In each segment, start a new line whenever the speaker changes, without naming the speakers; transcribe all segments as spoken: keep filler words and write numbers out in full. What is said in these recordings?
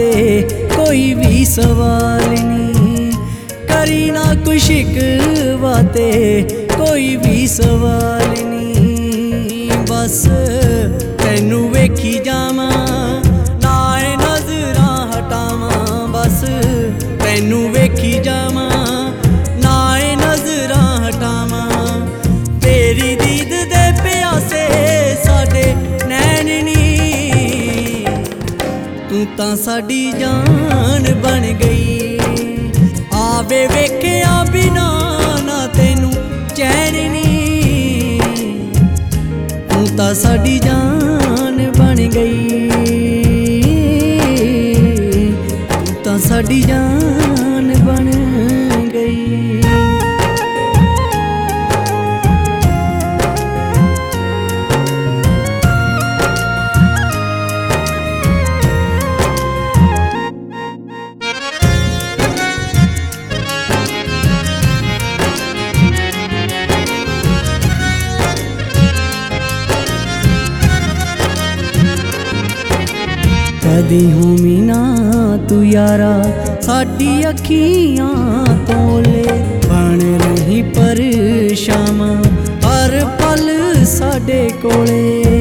ते कोई भी सवाल नहीं, करी ना कोई शिकवा ते कोई भी सवाल नहीं। बस तैनू वेखी जावां नाए नज़रां हटावां, बस तैनू वेखी जावां नाए नज़रां हटावां। तेरी दीद दे प्यासे साडे नैन नी, तू तां साडी जान बन गई। आवे वेखिया बिना ना तैनू चैन नी, तू तां साडी जान बन गई, तू तां साडी जान बन गई। कदी होवी ना तू यारा साडी अखियां तोले, बन रही परछावां हर पल साडे कोले।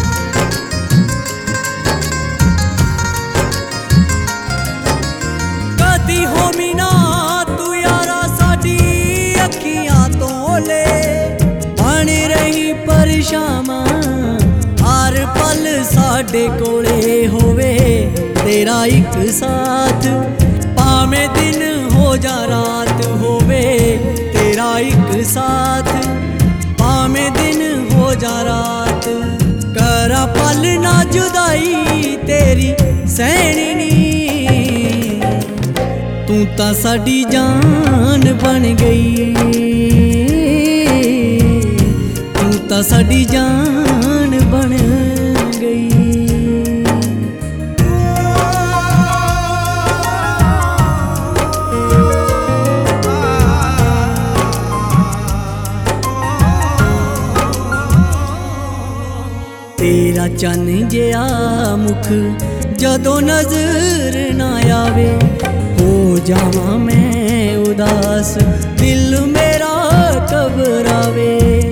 कदी होवी ना तू यारा साडी अखियां तोले, बन रही परछावां हर पल साडे कोले। होवे तेरा एक साथ भावें दिन हो जा रात, होवे तेरा एक साथ भावें दिन हो जा रात। करा पल ना जुदाई तेरी सहनी नी, तू तां साडी जान बन गई, तू तां साडी जान बन गई। तेरा चन जिया मुख जदों नजर ना आवे, हो जावां मैं उदास दिल मेरा घबरावे।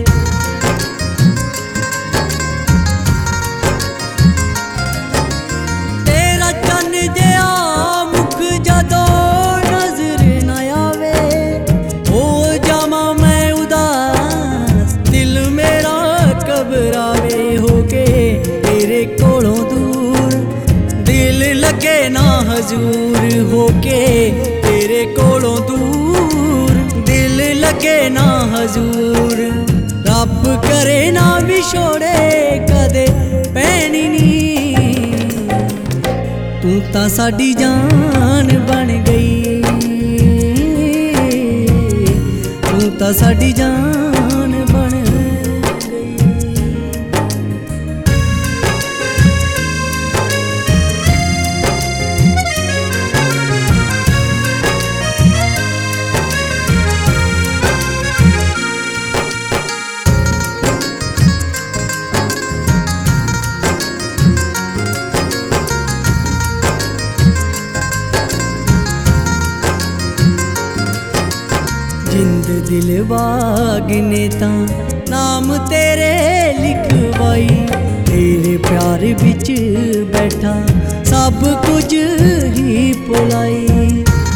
तेरा चन जिया मुख जदों नजर ना आवे, हो जावां मैं उदास दिल मेरा घबरावे। तेरे कोलों दूर दिल लगे ना हजूर, होके तेरे कोलों दूर दिल लगे ना हजूर। रब करे ना विछोड़े कदे पैनी नी, तू तां साडी जान बन गई, तू तां साडी जान बन गई। जिंद दिल बाग ने तां नाम तेरे लिखवाई, तेरे प्यार बिच बैठा सब कुछ ही भुलाई।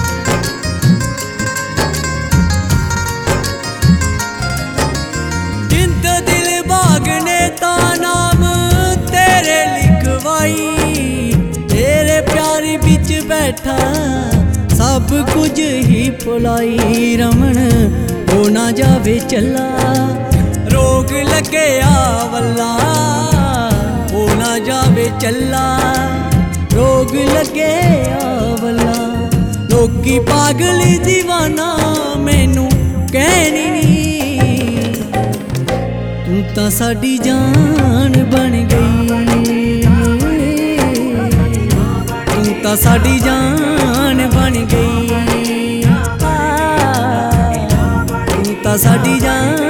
जिंद दिल बाग ने तां नाम तेरे लिखवाई, तेरे प्यार बिच बैठा सब कुछ ही भुलाई। रमन हो ना जावे चला रोग लगे आवला, हो ना जावे चला रोग लगे आवला। लोकी पागल दीवाना मैनू कहनी नी, तू तां साडी जान बन गई, तू तां साडी जान बन गई, तू तां साडी जान